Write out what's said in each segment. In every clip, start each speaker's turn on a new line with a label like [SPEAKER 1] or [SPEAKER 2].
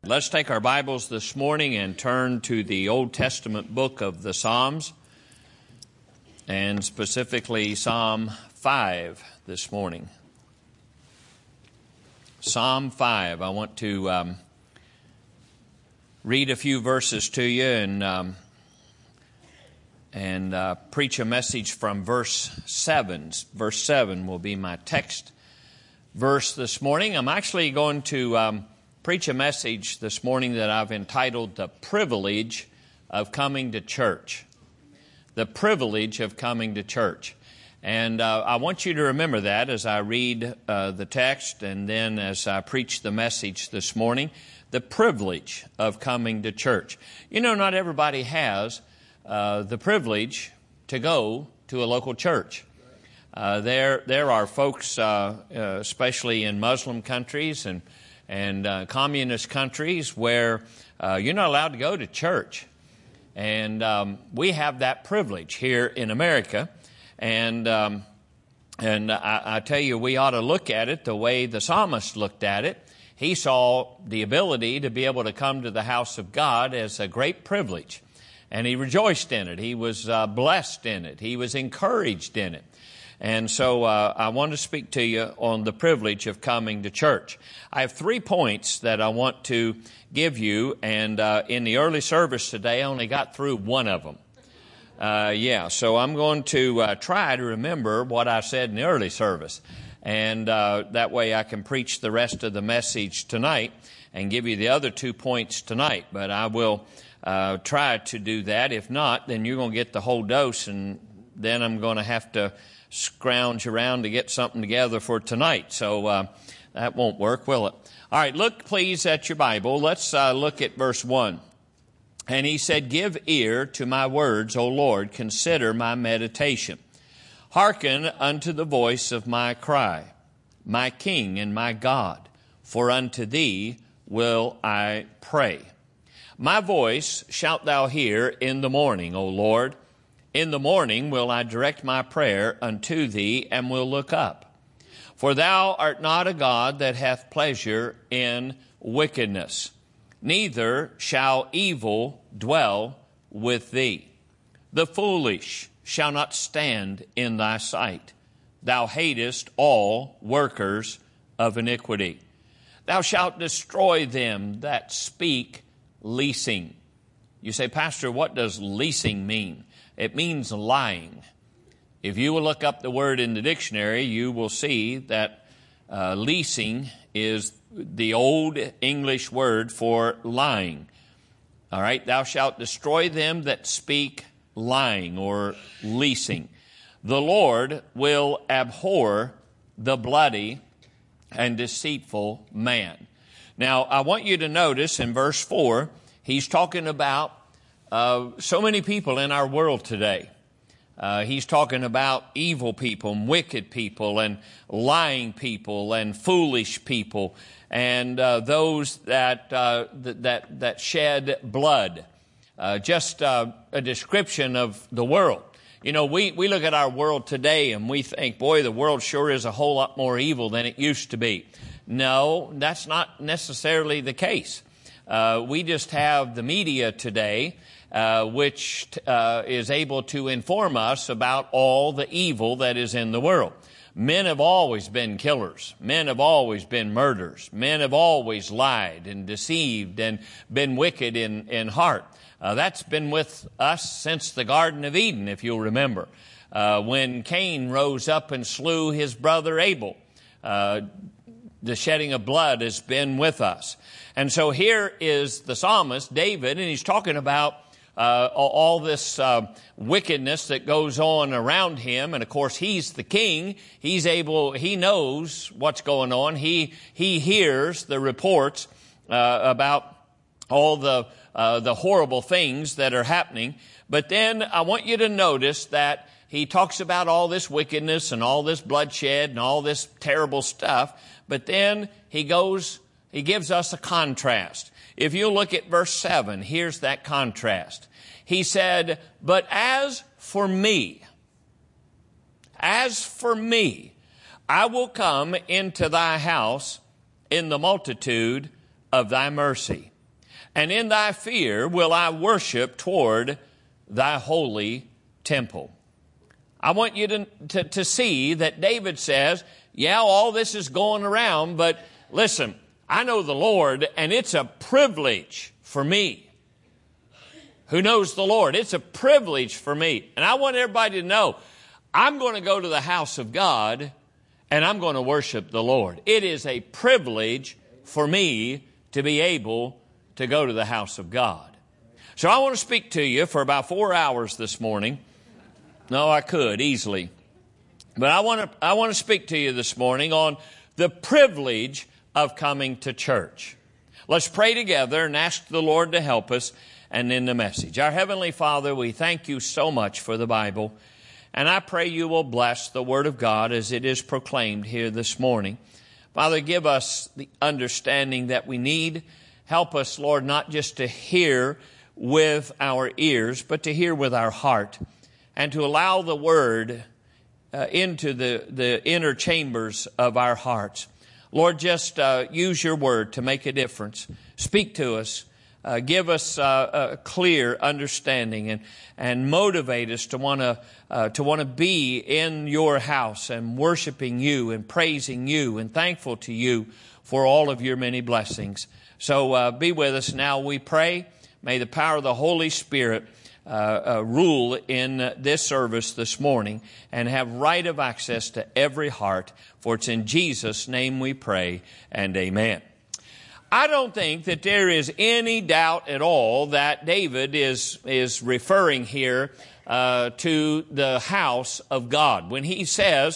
[SPEAKER 1] Let's take our Bibles this morning and turn to the Old Testament book of the Psalms, and specifically Psalm 5 this morning. Psalm 5. I want to read a few verses to you and preach a message from verse 7. Verse 7 will be my text verse this morning. I'm actually going to preach a message this morning that I've entitled The Privilege of Coming to Church. The Privilege of Coming to Church. And I want you to remember that as I read the text and then as I preach the message this morning. The privilege of coming to church. You know, not everybody has the privilege to go to a local church. There are folks, especially in Muslim countries and communist countries, where you're not allowed to go to church. And we have that privilege here in America. And I tell you, we ought to look at it the way the psalmist looked at it. He saw the ability to be able to come to the house of God as a great privilege. And he rejoiced in it. He was blessed in it. He was encouraged in it. And so I want to speak to you on the privilege of coming to church. I have 3 points that I want to give you, and in the early service today, I only got through one of them. So I'm going to try to remember what I said in the early service, and that way I can preach the rest of the message tonight and give you the other 2 points tonight. But I will try to do that. If not, then you're going to get the whole dose, and then I'm going to have to scrounge around to get something together for tonight. So that won't work, will it? All right, look please at your Bible. Let's look at verse 1. And he said, "Give ear to my words, O Lord, consider my meditation. Hearken unto the voice of my cry, my King and my God, for unto thee will I pray. My voice shalt thou hear in the morning, O Lord. In the morning will I direct my prayer unto thee, and will look up. For thou art not a God that hath pleasure in wickedness, neither shall evil dwell with thee. The foolish shall not stand in thy sight. Thou hatest all workers of iniquity. Thou shalt destroy them that speak leasing." You say, "Pastor, what does leasing mean?" It means lying. If you will look up the word in the dictionary, you will see that leasing is the old English word for lying. All right, "Thou shalt destroy them that speak lying," or leasing. "The Lord will abhor the bloody and deceitful man." Now, I want you to notice in verse 4, he's talking about so many people in our world today. He's talking about evil people and wicked people and lying people and foolish people and those that shed blood. Just a description of the world. You know, we look at our world today and we think, boy, the world sure is a whole lot more evil than it used to be. No, that's not necessarily the case. We just have the media today, which is able to inform us about all the evil that is in the world. Men have always been killers. Men have always been murderers. Men have always lied and deceived and been wicked in heart. That's been with us since the Garden of Eden, if you'll remember, when Cain rose up and slew his brother Abel. The shedding of blood has been with us. And so here is the psalmist, David, and he's talking about all this wickedness that goes on around him. And of course, he's the king. He knows what's going on. He hears the reports about all the horrible things that are happening. But then I want you to notice that he talks about all this wickedness and all this bloodshed and all this terrible stuff. But then he gives us a contrast. If you look at verse 7, here's that contrast. He said, "But as for me, I will come into thy house in the multitude of thy mercy." and in thy fear will I worship toward thy holy temple. I want you to see that David says, yeah, all this is going around, but listen, I know the Lord, and it's a privilege for me. Who knows the Lord? It's a privilege for me. And I want everybody to know, I'm going to go to the house of God, and I'm going to worship the Lord. It is a privilege for me to be able to go to the house of God. So I want to speak to you for about 4 hours this morning. No, I could easily. But I want to speak to you this morning on the privilege of coming to church. Let's pray together and ask the Lord to help us and in the message. Our Heavenly Father, we thank you so much for the Bible, and I pray you will bless the Word of God as it is proclaimed here this morning. Father, give us the understanding that we need. Help us, Lord, not just to hear with our ears, but to hear with our heart, and to allow the Word into the inner chambers of our hearts. Lord, just use your Word to make a difference. Speak to us. Give us a clear understanding and motivate us to want to be in your house and worshiping you and praising you and thankful to you for all of your many blessings. So be with us now, we pray. May the power of the Holy Spirit rule in this service this morning and have right of access to every heart. For it's in Jesus' name we pray, and amen. I don't think that there is any doubt at all that David is referring here to the house of God. When he says,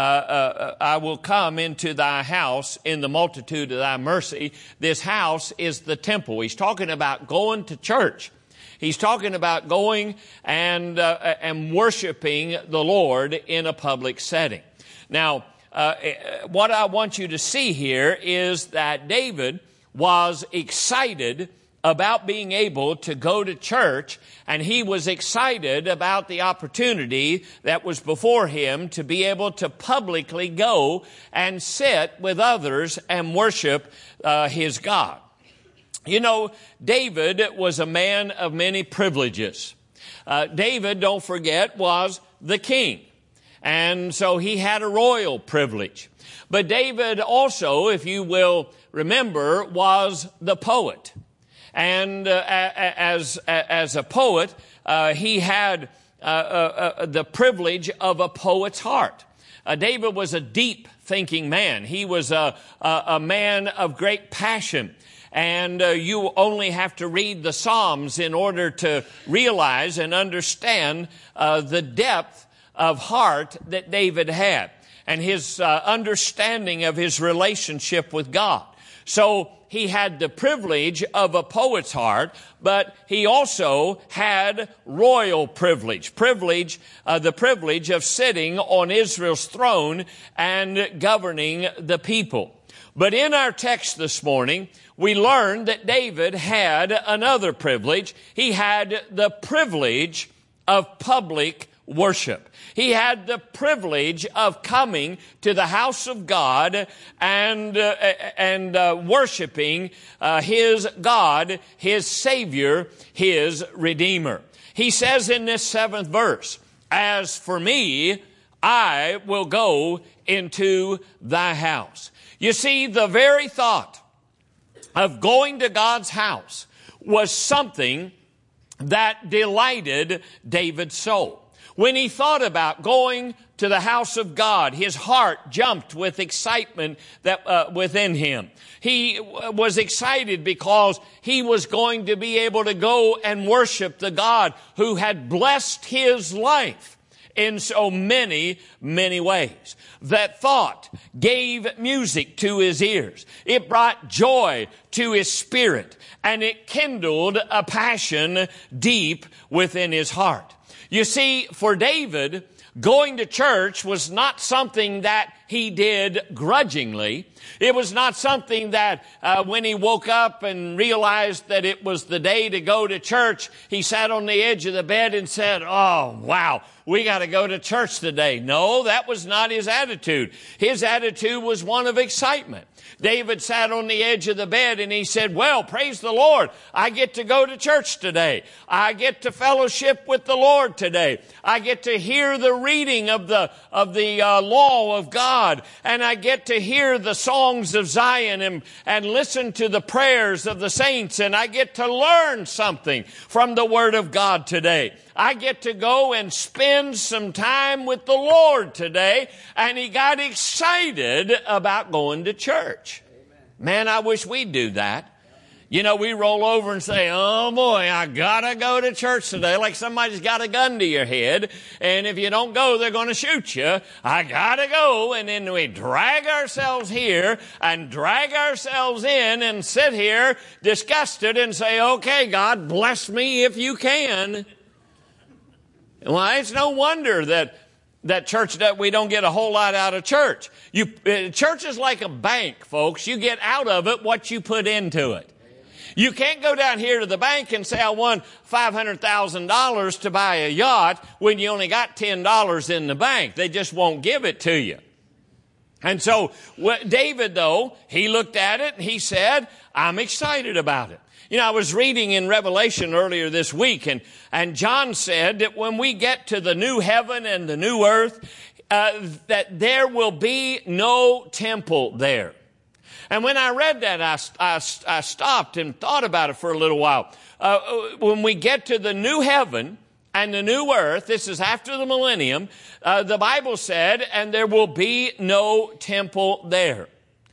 [SPEAKER 1] I will come into thy house in the multitude of thy mercy, this house is the temple. He's talking about going to church. He's talking about going and worshiping the Lord in a public setting. Now, what I want you to see here is that David was excited about being able to go to church, and he was excited about the opportunity that was before him to be able to publicly go and sit with others and worship his God. You know, David was a man of many privileges. David, don't forget, was the king, and so he had a royal privilege. But David also, if you will remember, was the poet. And as a poet, he had the privilege of a poet's heart. David was a deep-thinking man. He was a man of great passion. And you only have to read the Psalms in order to realize and understand the depth of heart that David had and his understanding of his relationship with God. So he had the privilege of a poet's heart, but he also had royal privilege. The privilege of sitting on Israel's throne and governing the people. But in our text this morning, we learn that David had another privilege. He had the privilege of public worship. He had the privilege of coming to the house of God and worshiping his God, his Savior, his Redeemer. He says in this 7th verse, "As for me, I will go into thy house." You see, the very thought of going to God's house was something that delighted David's soul. When he thought about going to the house of God, his heart jumped with excitement that within him. He was excited because he was going to be able to go and worship the God who had blessed his life in so many, many ways. That thought gave music to his ears. It brought joy to his spirit, and it kindled a passion deep within his heart. You see, for David, going to church was not something that he did grudgingly. It was not something that when he woke up and realized that it was the day to go to church, he sat on the edge of the bed and said, "Oh, wow, we got to go to church today." No, that was not his attitude. His attitude was one of excitement. David sat on the edge of the bed and he said, "Well, praise the Lord. I get to go to church today. I get to fellowship with the Lord today. I get to hear the reading of the law of God. And I get to hear the songs of Zion and listen to the prayers of the saints. And I get to learn something from the Word of God today. I get to go and spend some time with the Lord today." And he got excited about going to church. Man, I wish we'd do that. You know, we roll over and say, "Oh boy, I gotta go to church today," like somebody's got a gun to your head, and if you don't go, they're going to shoot you. I gotta go. And then we drag ourselves here and drag ourselves in and sit here disgusted and say, "Okay, God, bless me if you can." Well, it's no wonder that church, that we don't get a whole lot out of church. Church is like a bank, folks. You get out of it what you put into it. You can't go down here to the bank and say, "I won $500,000 to buy a yacht," when you only got $10 in the bank. They just won't give it to you. And so David, though, he looked at it and he said, "I'm excited about it." You know, I was reading in Revelation earlier this week, and John said that when we get to the new heaven and the new earth, that there will be no temple there. And when I read that, I stopped and thought about it for a little while. When we get to the new heaven and the new earth, this is after the millennium, the Bible said, and there will be no temple there.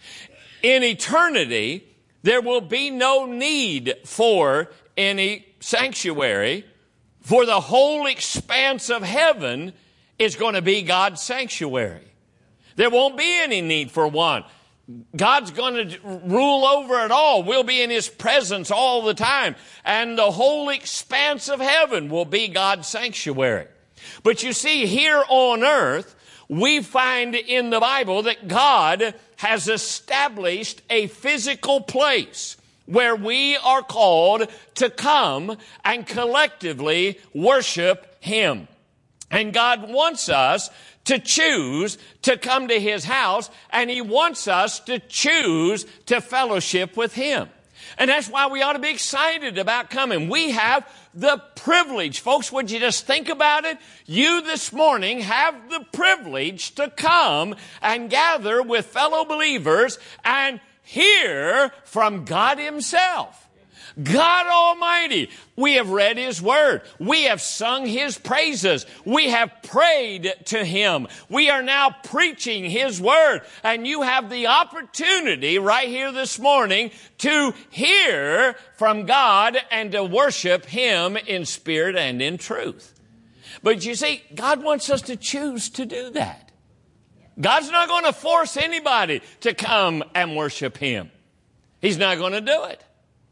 [SPEAKER 1] In eternity, there will be no need for any sanctuary, for the whole expanse of heaven is going to be God's sanctuary. There won't be any need for one. God's going to rule over it all. We'll be in His presence all the time. And the whole expanse of heaven will be God's sanctuary. But you see, here on earth, we find in the Bible that God has established a physical place where we are called to come and collectively worship Him. And God wants us to choose to come to His house, and He wants us to choose to fellowship with Him. And that's why we ought to be excited about coming. We have the privilege. Folks, would you just think about it? You this morning have the privilege to come and gather with fellow believers and hear from God Himself. God Almighty. We have read His Word. We have sung His praises. We have prayed to Him. We are now preaching His Word. And you have the opportunity right here this morning to hear from God and to worship Him in spirit and in truth. But you see, God wants us to choose to do that. God's not going to force anybody to come and worship Him. He's not going to do it.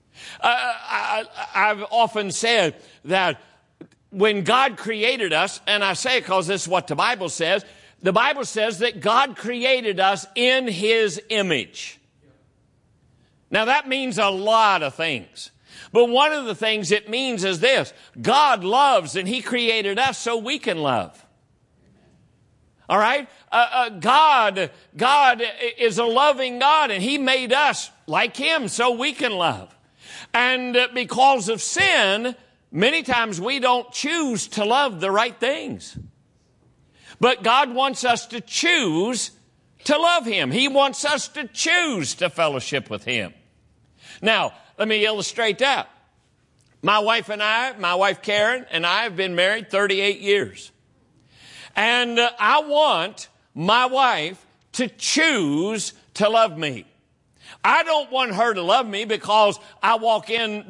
[SPEAKER 1] I've often said that when God created us, and I say it because this is what the Bible says that God created us in His image. Now that means a lot of things. But one of the things it means is this: God loves, and He created us so we can love. All right? God is a loving God, and He made us like Him so we can love. And because of sin, many times we don't choose to love the right things. But God wants us to choose to love Him. He wants us to choose to fellowship with Him. Now, let me illustrate that. My wife Karen and I have been married 38 years. And I want my wife to choose to love me. I don't want her to love me because I walk in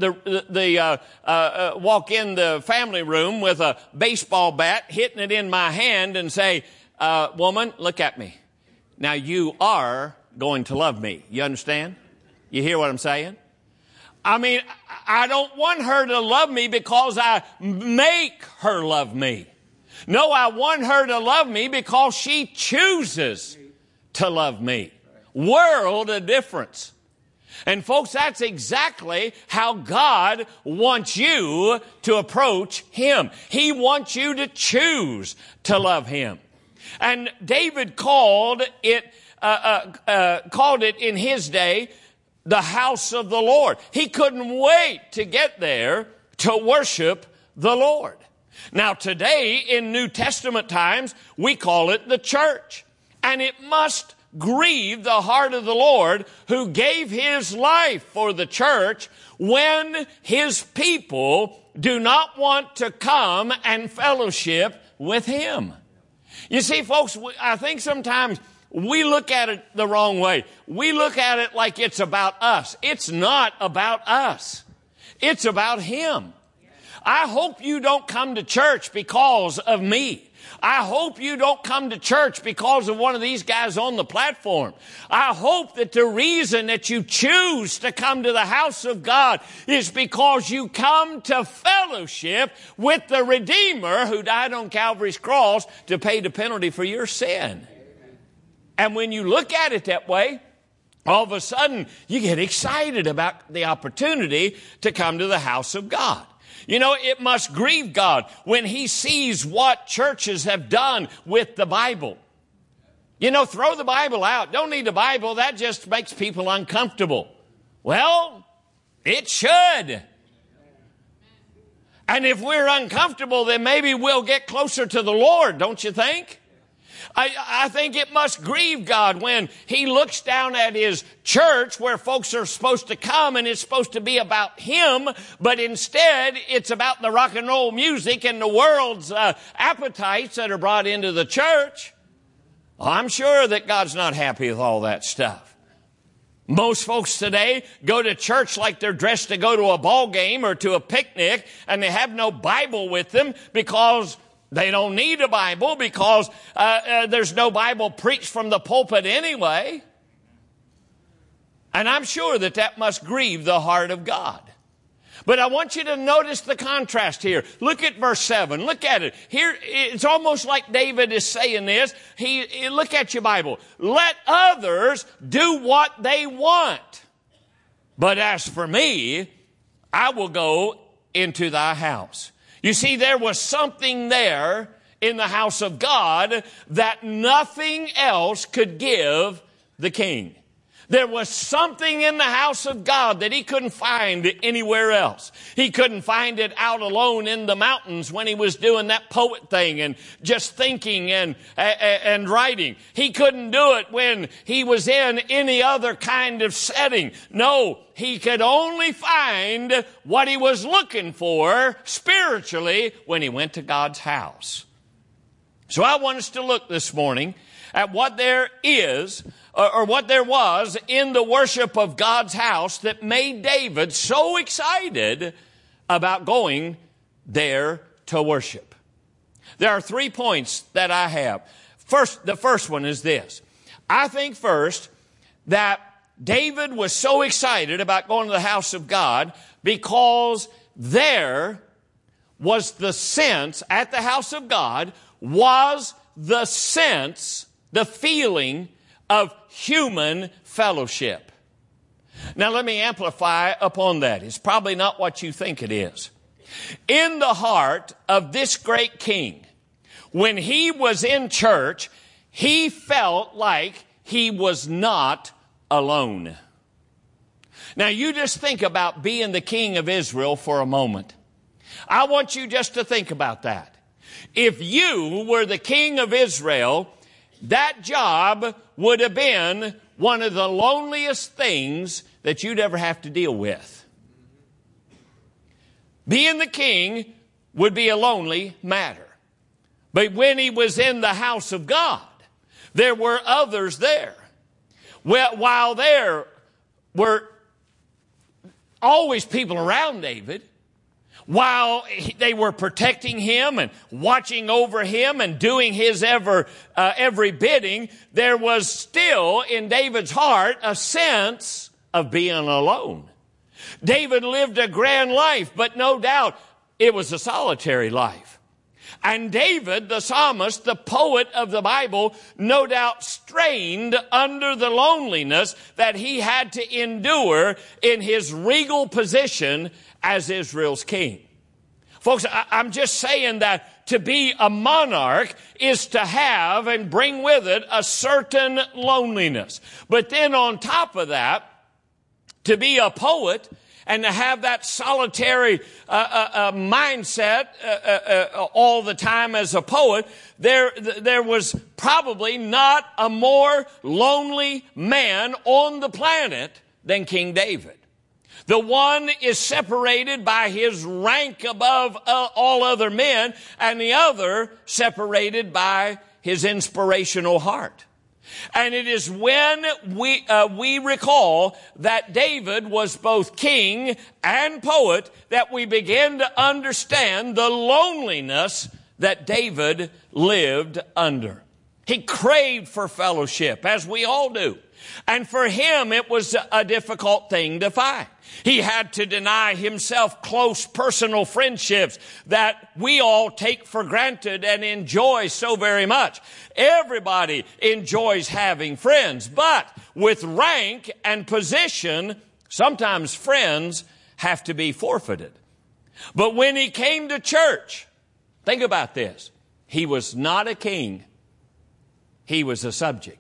[SPEAKER 1] the family room with a baseball bat, hitting it in my hand, and say, "Woman, look at me. Now you are going to love me." You understand? You hear what I'm saying? I mean, I don't want her to love me because I make her love me. No, I want her to love me because she chooses to love me. World of difference. And folks, that's exactly how God wants you to approach Him. He wants you to choose to love Him. And David called it in his day the house of the Lord. He couldn't wait to get there to worship the Lord. Now today, in New Testament times, we call it the church. And it must grieve the heart of the Lord who gave His life for the church when His people do not want to come and fellowship with Him. You see, folks, I think sometimes we look at it the wrong way. We look at it like it's about us. It's not about us. It's about Him. I hope you don't come to church because of me. I hope you don't come to church because of one of these guys on the platform. I hope that the reason that you choose to come to the house of God is because you come to fellowship with the Redeemer who died on Calvary's cross to pay the penalty for your sin. And when you look at it that way, all of a sudden you get excited about the opportunity to come to the house of God. You know, it must grieve God when He sees what churches have done with the Bible. You know, throw the Bible out. Don't need the Bible. That just makes people uncomfortable. Well, it should. And if we're uncomfortable, then maybe we'll get closer to the Lord, don't you think? I think it must grieve God when He looks down at His church where folks are supposed to come and it's supposed to be about Him, but instead it's about the rock and roll music and the world's appetites that are brought into the church. I'm sure that God's not happy with all that stuff. Most folks today go to church like they're dressed to go to a ball game or to a picnic, and they have no Bible with them because they don't need a Bible, because there's no Bible preached from the pulpit anyway. And I'm sure that that must grieve the heart of God. But I want you to notice the contrast here. Look at verse 7. Look at it. Here, it's almost like David is saying this. Look at your Bible. Let others do what they want. But as for me, I will go into thy house. You see, there was something there in the house of God that nothing else could give the king. There was something in the house of God that he couldn't find anywhere else. He couldn't find it out alone in the mountains when he was doing that poet thing and just thinking and writing. He couldn't do it when he was in any other kind of setting. No, he could only find what he was looking for spiritually when he went to God's house. So I want us to look this morning at what there is or what there was in the worship of God's house that made David so excited about going there to worship. There are 3 points that I have. The first one is this. I think first that David was so excited about going to the house of God because there was the sense at the house of God was the sense, the feeling of human fellowship. Now let me amplify upon that. It's probably not what you think it is. In the heart of this great king, when he was in church, he felt like he was not alone. Now you just think about being the king of Israel for a moment. I want you just to think about that. If you were the king of Israel, that job would have been one of the loneliest things that you'd ever have to deal with. Being the king would be a lonely matter. But when he was in the house of God, there were others there. Well, while there were always people around David, while they were protecting him and watching over him and doing his every bidding, there was still in David's heart a sense of being alone. David lived a grand life, but no doubt it was a solitary life. And David, the psalmist, the poet of the Bible, no doubt strained under the loneliness that he had to endure in his regal position as Israel's king. Folks, I'm just saying that to be a monarch is to have and bring with it a certain loneliness. But then on top of that, to be a poet and to have that solitary mindset all the time as a poet, there was probably not a more lonely man on the planet than King David. The one is separated by his rank above all other men, and the other separated by his inspirational heart. And it is when we recall that David was both king and poet that we begin to understand the loneliness that David lived under. He craved for fellowship, as we all do. And for him, it was a difficult thing to find. He had to deny himself close personal friendships that we all take for granted and enjoy so very much. Everybody enjoys having friends, but with rank and position, sometimes friends have to be forfeited. But when he came to church, think about this. He was not a king. He was a subject.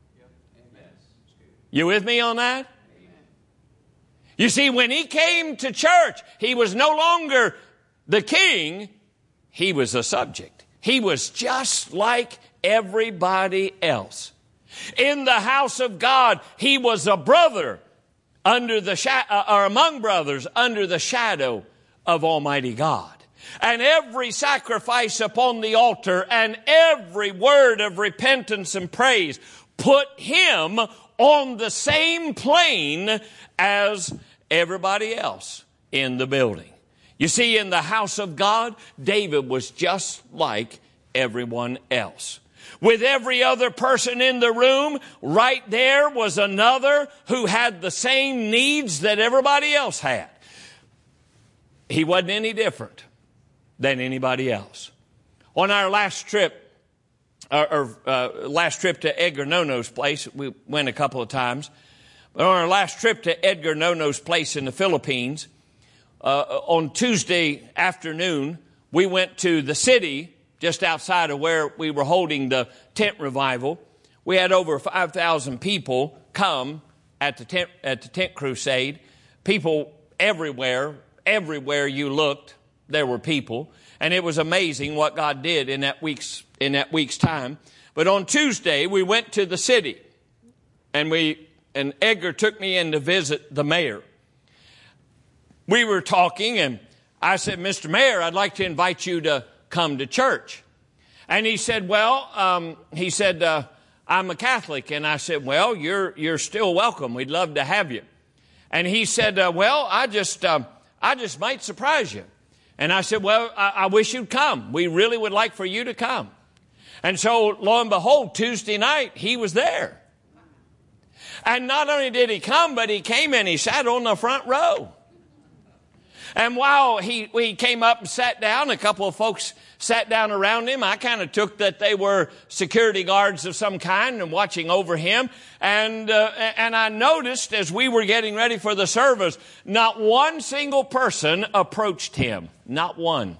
[SPEAKER 1] You with me on that? You see, when he came to church, he was no longer the king. He was a subject. He was just like everybody else. In the house of God, he was a brother under the or among brothers under the shadow of Almighty God. And every sacrifice upon the altar and every word of repentance and praise put him on the same plane as everybody else in the building. You see, in the house of God, David was just like everyone else. With every other person in the room, right there was another who had the same needs that everybody else had. He wasn't any different than anybody else. On our last trip, last trip to Edgar Nono's place, we went a couple of times. But on our last trip to Edgar Nono's place in the Philippines, on Tuesday afternoon, we went to the city just outside of where we were holding the tent revival. We had over 5,000 people come at the tent crusade. People everywhere you looked, there were people. And it was amazing what God did in that week's time. But on Tuesday, we went to the city, and Edgar took me in to visit the mayor. We were talking, and I said, Mr. Mayor, I'd like to invite you to come to church. And he said, I'm a Catholic. And I said, well, you're still welcome. We'd love to have you. And he said, I just might surprise you. And I said, well, I wish you'd come. We really would like for you to come. And so, lo and behold, Tuesday night, he was there. And not only did he come, but he came and he sat on the front row. And while he came up and sat down, a couple of folks sat down around him. I kind of took that they were security guards of some kind and watching over him. And I noticed as we were getting ready for the service, not one single person approached him. Not one.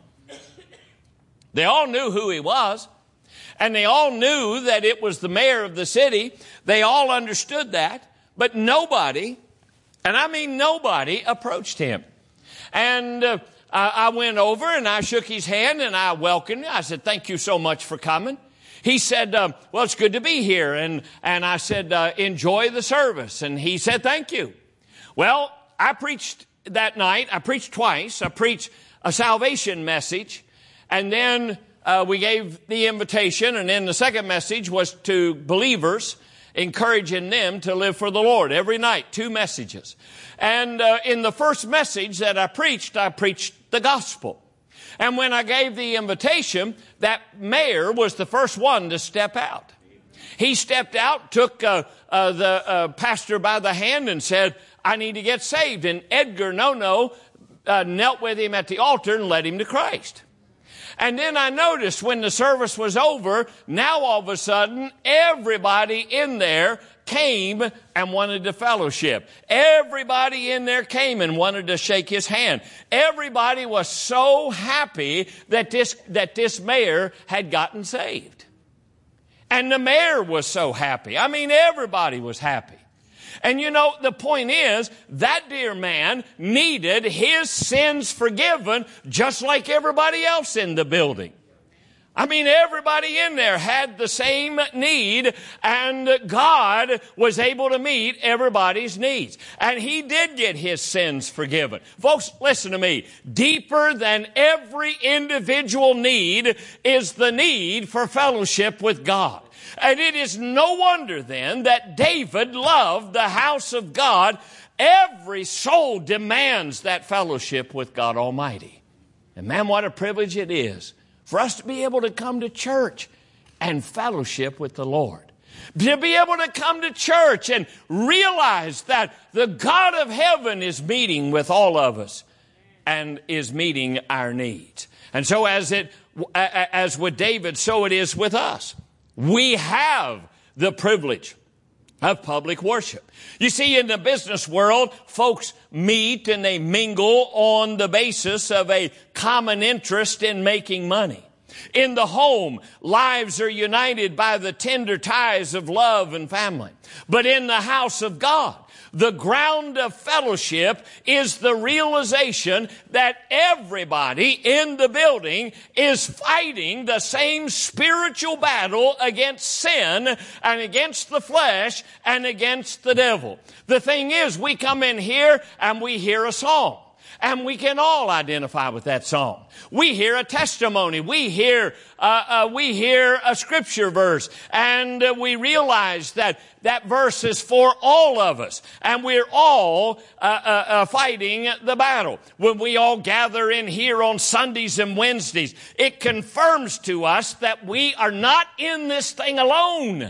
[SPEAKER 1] They all knew who he was. And they all knew that it was the mayor of the city. They all understood that. But nobody, and I mean nobody, approached him. And I went over and I shook his hand and I welcomed him. I said, thank you so much for coming. He said, well, it's good to be here. And I said, enjoy the service. And he said, thank you. Well, I preached that night. I preached twice. I preached a salvation message. And then we gave the invitation. And then the second message was to believers, encouraging them to live for the Lord. Every night, 2 messages. And in the first message that I preached the gospel. And when I gave the invitation, that mayor was the first one to step out. He stepped out, took the pastor by the hand and said, I need to get saved. And Edgar Nono knelt with him at the altar and led him to Christ. And then I noticed when the service was over, now all of a sudden, everybody in there came and wanted to fellowship. Everybody in there came and wanted to shake his hand. Everybody was so happy that this mayor had gotten saved. And the mayor was so happy. I mean, everybody was happy. And you know, the point is, that dear man needed his sins forgiven just like everybody else in the building. I mean, everybody in there had the same need, and God was able to meet everybody's needs. And he did get his sins forgiven. Folks, listen to me. Deeper than every individual need is the need for fellowship with God. And it is no wonder then that David loved the house of God. Every soul demands that fellowship with God Almighty. And man, what a privilege it is for us to be able to come to church and fellowship with the Lord. To be able to come to church and realize that the God of heaven is meeting with all of us and is meeting our needs. And so as with David, so it is with us. We have the privilege of public worship. You see, in the business world, folks meet and they mingle on the basis of a common interest in making money. In the home, lives are united by the tender ties of love and family. But in the house of God, the ground of fellowship is the realization that everybody in the building is fighting the same spiritual battle against sin and against the flesh and against the devil. The thing is, we come in here and we hear a song. And we can all identify with that song. We hear a testimony. We hear a scripture verse. And we realize that verse is for all of us. And we're all fighting the battle. When we all gather in here on Sundays and Wednesdays, it confirms to us that we are not in this thing alone.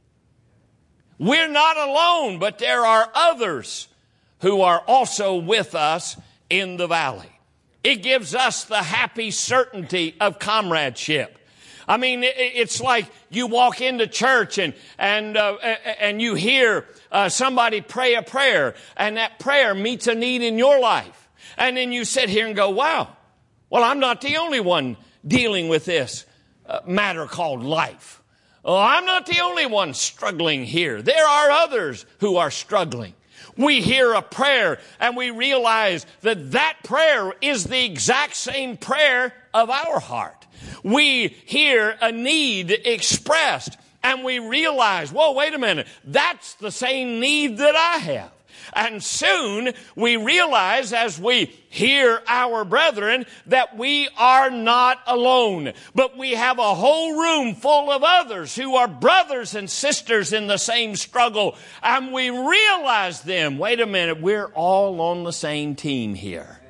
[SPEAKER 1] We're not alone, but there are others who are also with us in the valley. It gives us the happy certainty of comradeship. I mean, it's like you walk into church and you hear somebody pray a prayer, and that prayer meets a need in your life. And then you sit here and go, wow, well, I'm not the only one dealing with this matter called life. Oh, I'm not the only one struggling here. There are others who are struggling. We hear a prayer and we realize that prayer is the exact same prayer of our heart. We hear a need expressed and we realize, whoa, wait a minute, that's the same need that I have. And soon we realize as we hear our brethren that we are not alone, but we have a whole room full of others who are brothers and sisters in the same struggle. And we realize them, wait a minute, we're all on the same team here.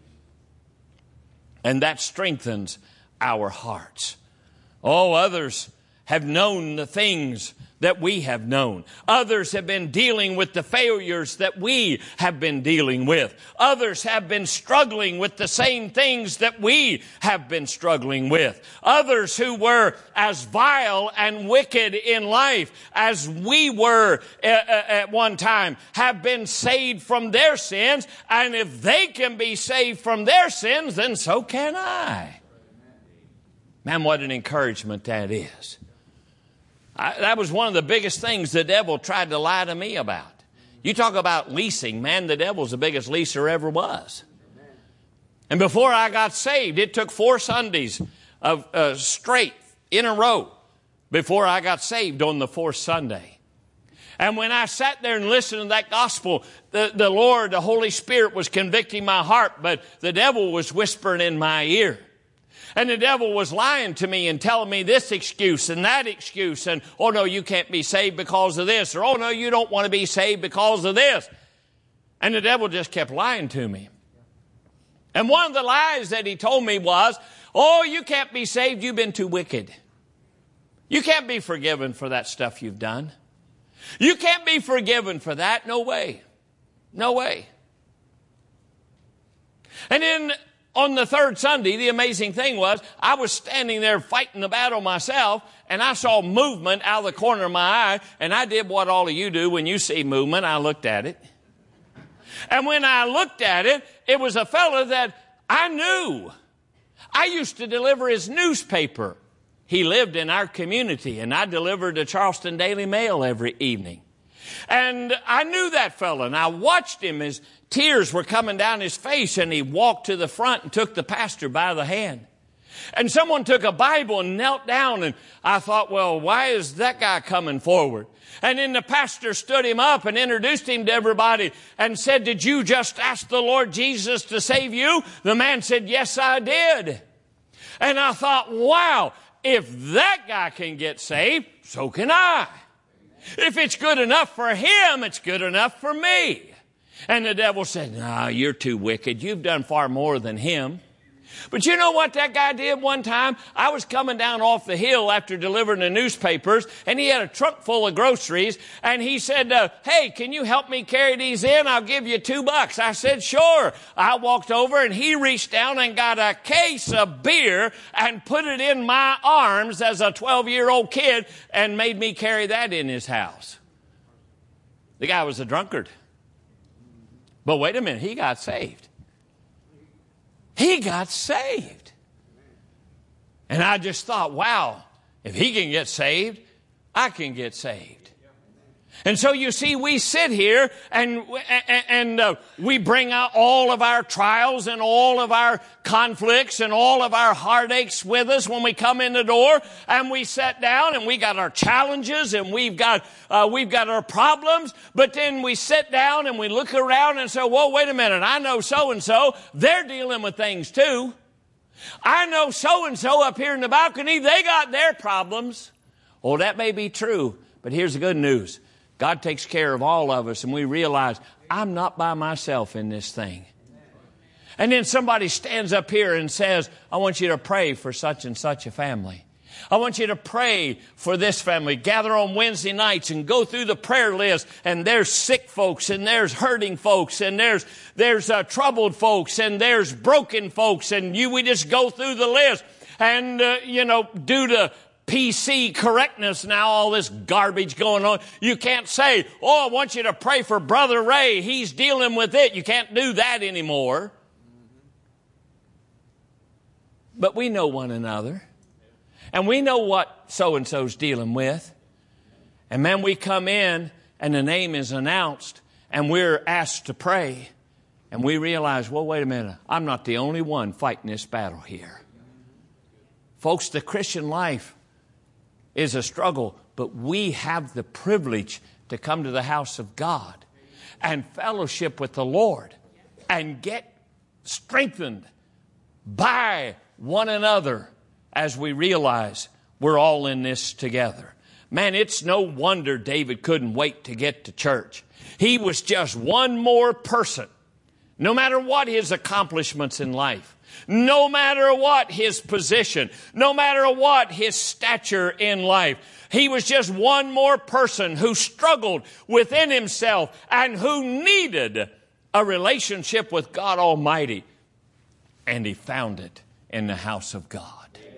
[SPEAKER 1] And that strengthens our hearts. Oh, others have known the things that we have known. Others have been dealing with the failures that we have been dealing with. Others have been struggling with the same things that we have been struggling with. Others who were as vile and wicked in life as we were at one time have been saved from their sins. And if they can be saved from their sins, then so can I. Man, what an encouragement that is. That was one of the biggest things the devil tried to lie to me about. You talk about leasing, man, the devil's the biggest leaser ever was. And before I got saved, it took 4 Sundays of straight in a row before I got saved on the 4th Sunday. And when I sat there and listened to that gospel, the Lord, the Holy Spirit was convicting my heart, but the devil was whispering in my ear. And the devil was lying to me and telling me this excuse and that excuse. And, oh, no, you can't be saved because of this. Or, oh, no, you don't want to be saved because of this. And the devil just kept lying to me. And one of the lies that he told me was, oh, you can't be saved. You've been too wicked. You can't be forgiven for that stuff you've done. You can't be forgiven for that. No way. No way. And then on the third Sunday, the amazing thing was I was standing there fighting the battle myself, and I saw movement out of the corner of my eye, and I did what all of you do when you see movement. I looked at it. And when I looked at it, it was a fella that I knew. I used to deliver his newspaper. He lived in our community, and I delivered the Charleston Daily Mail every evening. And I knew that fella, and I watched him as tears were coming down his face, and he walked to the front and took the pastor by the hand. And someone took a Bible and knelt down, and I thought, well, why is that guy coming forward? And then the pastor stood him up and introduced him to everybody and said, did you just ask the Lord Jesus to save you? The man said, yes, I did. And I thought, wow, if that guy can get saved, so can I. If it's good enough for him, it's good enough for me. And the devil said, no, you're too wicked. You've done far more than him. But you know what that guy did one time? I was coming down off the hill after delivering the newspapers, and he had a trunk full of groceries, and he said, hey, can you help me carry these in? I'll give you $2. I said, sure. I walked over, and he reached down and got a case of beer and put it in my arms as a 12-year-old kid and made me carry that in his house. The guy was a drunkard. But wait a minute, he got saved. He got saved. And I just thought, wow, if he can get saved, I can get saved. And so you see, we sit here and we bring out all of our trials and all of our conflicts and all of our heartaches with us when we come in the door, and we sit down and we got our challenges and we've got our problems, but then we sit down and we look around and say, well, wait a minute, I know so-and-so, they're dealing with things too. I know so-and-so up here in the balcony, they got their problems. Oh, that may be true, but here's the good news. God takes care of all of us, and we realize I'm not by myself in this thing. And then somebody stands up here and says, I want you to pray for such and such a family. I want you to pray for this family. Gather on Wednesday nights and go through the prayer list, and there's sick folks, and there's hurting folks, and there's troubled folks, and there's broken folks, and we just go through the list. And, due to PC correctness now, all this garbage going on, you can't say, oh, I want you to pray for Brother Ray, he's dealing with it. You can't do that anymore. But we know one another, and we know what so-and-so's dealing with. And man, we come in and the name is announced and we're asked to pray, and we realize, well, wait a minute, I'm not the only one fighting this battle here. Folks, the Christian life is a struggle, but we have the privilege to come to the house of God and fellowship with the Lord and get strengthened by one another as we realize we're all in this together. Man, it's no wonder David couldn't wait to get to church. He was just one more person. No matter what his accomplishments in life, no matter what his position, no matter what his stature in life, he was just one more person who struggled within himself and who needed a relationship with God Almighty. And he found it in the house of God.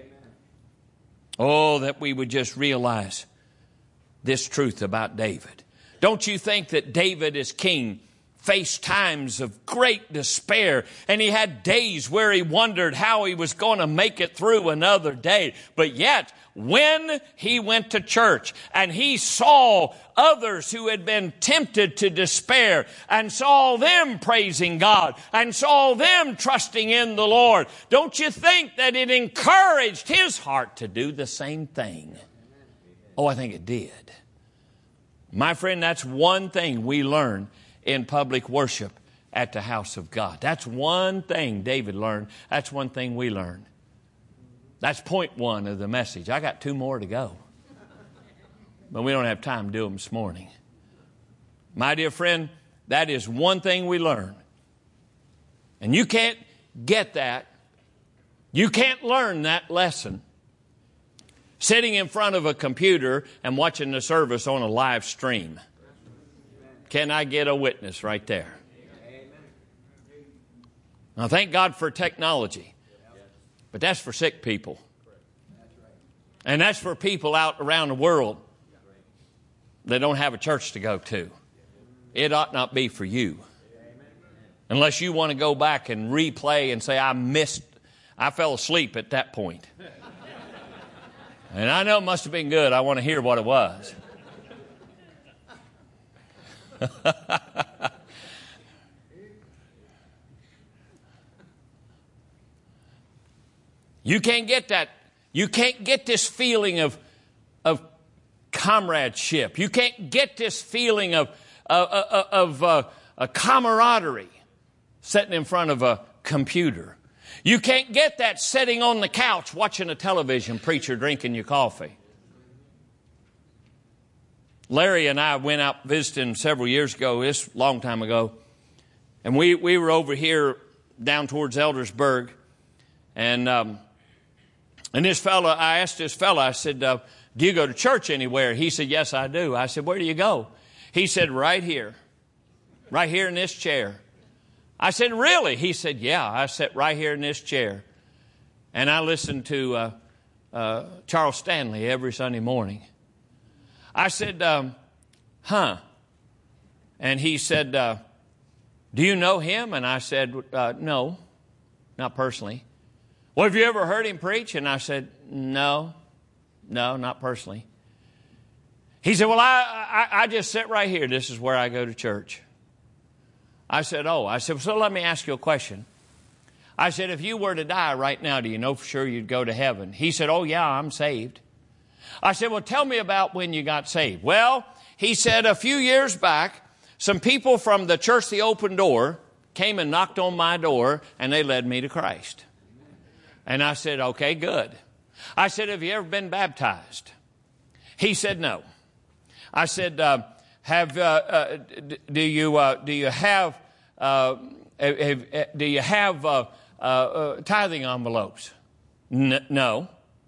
[SPEAKER 1] Oh, that we would just realize this truth about David. Don't you think that David as king faced times of great despair, and he had days where he wondered how he was going to make it through another day? But yet, when he went to church and he saw others who had been tempted to despair and saw them praising God and saw them trusting in the Lord, don't you think that it encouraged his heart to do the same thing? Oh, I think it did. My friend, that's one thing we learn in public worship at the house of God. That's one thing David learned. That's one thing we learned. That's point one of the message. I got 2 more to go, but we don't have time to do them this morning. My dear friend, that is one thing we learn. And you can't get that. You can't learn that lesson sitting in front of a computer and watching the service on a live stream. Can I get a witness right there? Now, thank God for technology. But that's for sick people. And that's for people out around the world that don't have a church to go to. It ought not be for you. Unless you want to go back and replay and say, I fell asleep at that point. And I know it must have been good. I want to hear what it was. You can't get that. You can't get this feeling of comradeship. You can't get this feeling of a camaraderie sitting in front of a computer. You can't get that sitting on the couch watching a television preacher drinking your coffee. Larry and I went out visiting several years ago, this a long time ago, and we were over here down towards Eldersburg, and this fella, I asked this fella, I said, do you go to church anywhere? He said, yes, I do. I said, where do you go? He said, right here in this chair. I said, really? He said, yeah, I sit right here in this chair. And I listen to Charles Stanley every Sunday morning. I said, huh? And he said, do you know him? And I said, no, not personally. Well, have you ever heard him preach? And I said, no, not personally. He said, well, I just sit right here. This is where I go to church. I said, so let me ask you a question. I said, if you were to die right now, do you know for sure you'd go to heaven? He said, oh, yeah, I'm saved. I said, well, tell me about when you got saved. Well, he said, a few years back, some people from the church, The Open Door, came and knocked on my door, and they led me to Christ. And I said, okay, good. I said, have you ever been baptized? He said, no. I said, do you have tithing envelopes? No.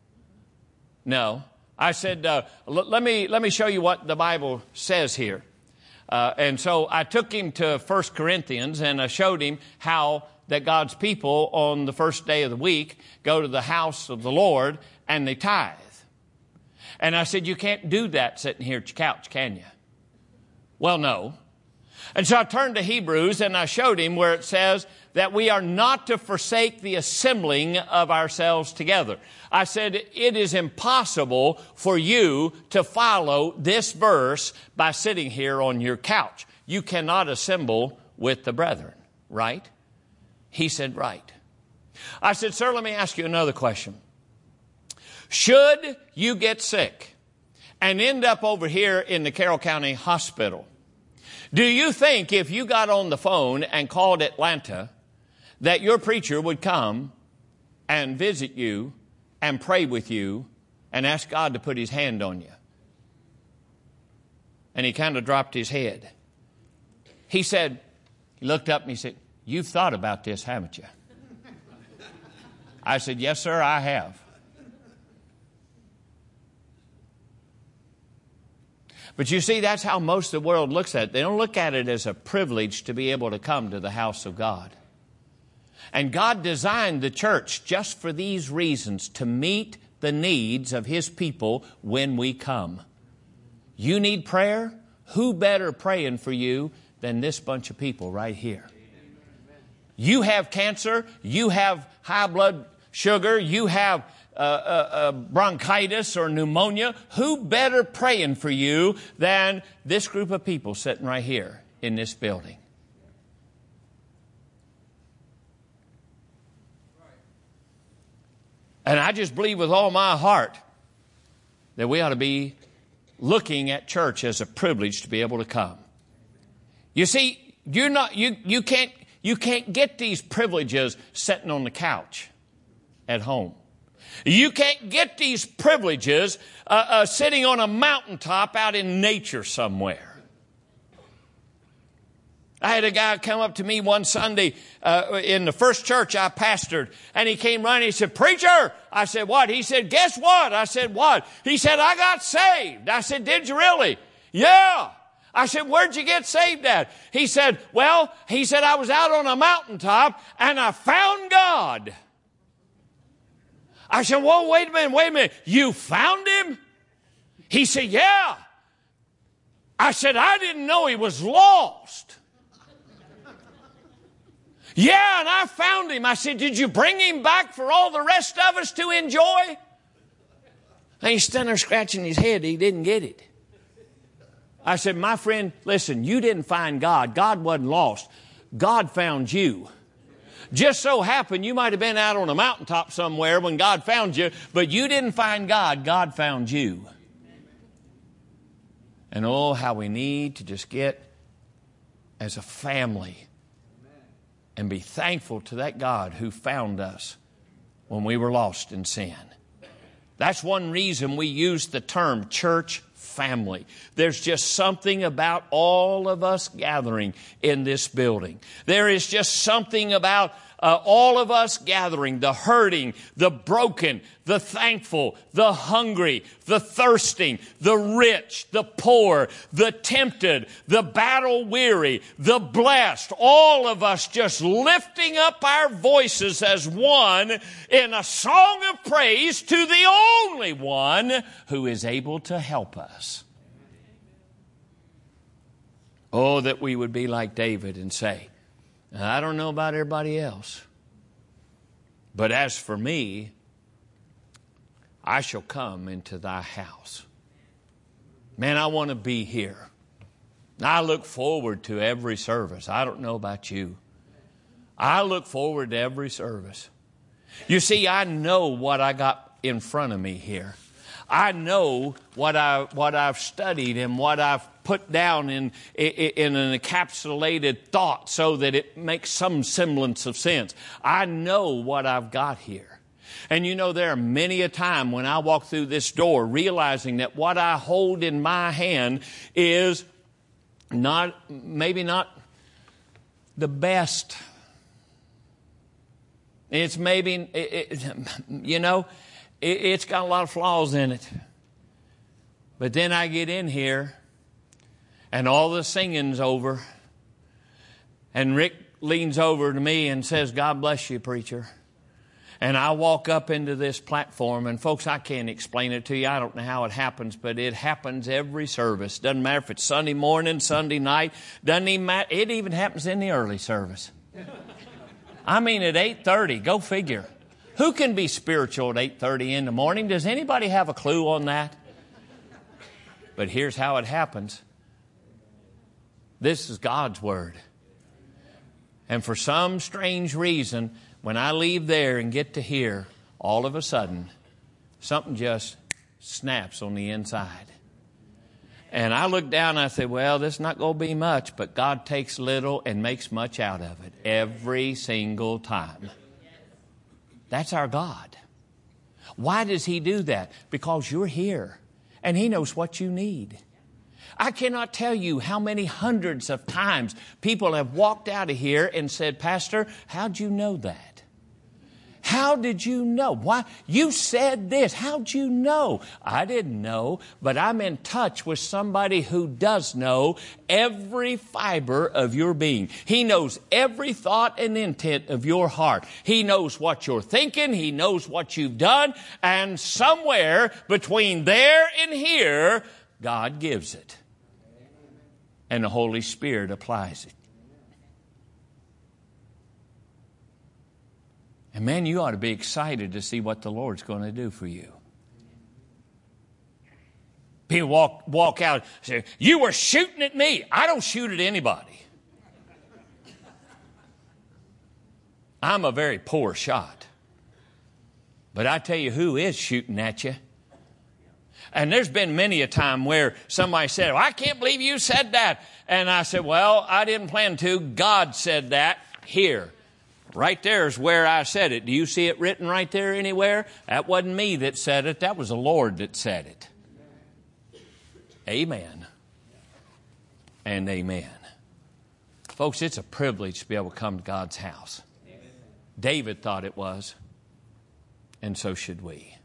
[SPEAKER 1] I said, let me show you what the Bible says here. And so I took him to 1 Corinthians, and I showed him how that God's people on the first day of the week go to the house of the Lord and they tithe. And I said, you can't do that sitting here at your couch, can you? Well, no. And so I turned to Hebrews and I showed him where it says that we are not to forsake the assembling of ourselves together. I said, it is impossible for you to follow this verse by sitting here on your couch. You cannot assemble with the brethren, right? He said, right. I said, sir, let me ask you another question. Should you get sick and end up over here in the Carroll County Hospital, do you think if you got on the phone and called Atlanta that your preacher would come and visit you and pray with you and ask God to put his hand on you? And he kind of dropped his head. He said, he looked up and he said, you've thought about this, haven't you? I said, yes, sir, I have. But you see, that's how most of the world looks at it. They don't look at it as a privilege to be able to come to the house of God. And God designed the church just for these reasons, to meet the needs of his people when we come. You need prayer? Who better praying for you than this bunch of people right here? You have cancer, you have high blood sugar, you have bronchitis or pneumonia. Who better praying for you than this group of people sitting right here in this building? And I just believe with all my heart that we ought to be looking at church as a privilege to be able to come. You see, you can't get these privileges sitting on the couch at home. You can't get these privileges sitting on a mountaintop out in nature somewhere. I had a guy come up to me one Sunday in the first church I pastored, and he came running. He said, "Preacher!" I said, "What?" He said, "Guess what?" I said, "What?" He said, "I got saved." I said, "Did you really?" "Yeah." I said, where'd you get saved at? He said, I was out on a mountaintop and I found God. I said, whoa, wait a minute. You found him? He said, yeah. I said, I didn't know he was lost. Yeah, and I found him. I said, did you bring him back for all the rest of us to enjoy? And he's standing there scratching his head. He didn't get it. I said, my friend, listen, you didn't find God. God wasn't lost. God found you. Just so happened you might have been out on a mountaintop somewhere when God found you, but you didn't find God. God found you. And oh, how we need to just get as a family and be thankful to that God who found us when we were lost in sin. That's one reason we use the term church family. There's just something about all of us gathering in this building. There is just something about all of us gathering, the hurting, the broken, the thankful, the hungry, the thirsting, the rich, the poor, the tempted, the battle weary, the blessed, all of us just lifting up our voices as one in a song of praise to the only one who is able to help us. Oh, that we would be like David and say, I don't know about everybody else, but as for me, I shall come into thy house. Man, I want to be here. I look forward to every service. I don't know about you. I look forward to every service. You see, I know what I got in front of me here. I know what I've studied and what I've put down in an encapsulated thought so that it makes some semblance of sense. I know what I've got here. And you know, there are many a time when I walk through this door realizing that what I hold in my hand is maybe not the best. It's maybe, it's got a lot of flaws in it. But then I get in here and all the singing's over. And Rick leans over to me and says, God bless you, preacher. And I walk up into this platform, and folks, I can't explain it to you. I don't know how it happens, but it happens every service. Doesn't matter if it's Sunday morning, Sunday night. Doesn't even matter. It even happens in the early service. I mean, at 8:30. Go figure. Who can be spiritual at 8:30 in the morning? Does anybody have a clue on that? But here's how it happens. This is God's Word. And for some strange reason, when I leave there and get to here, all of a sudden, something just snaps on the inside. And I look down and I say, well, this is not going to be much, but God takes little and makes much out of it every single time. That's our God. Why does He do that? Because you're here and He knows what you need. I cannot tell you how many hundreds of times people have walked out of here and said, Pastor, how'd you know that? How did you know? Why? You said this. How'd you know? I didn't know, but I'm in touch with somebody who does know every fiber of your being. He knows every thought and intent of your heart. He knows what you're thinking. He knows what you've done. And somewhere between there and here, God gives it. And the Holy Spirit applies it. And man, you ought to be excited to see what the Lord's going to do for you. People walk out and say, you were shooting at me. I don't shoot at anybody. I'm a very poor shot. But I tell you who is shooting at you. And there's been many a time where somebody said, well, I can't believe you said that. And I said, well, I didn't plan to. God said that here. Right there is where I said it. Do you see it written right there anywhere? That wasn't me that said it. That was the Lord that said it. Amen. And amen. Folks, it's a privilege to be able to come to God's house. David thought it was. And so should we.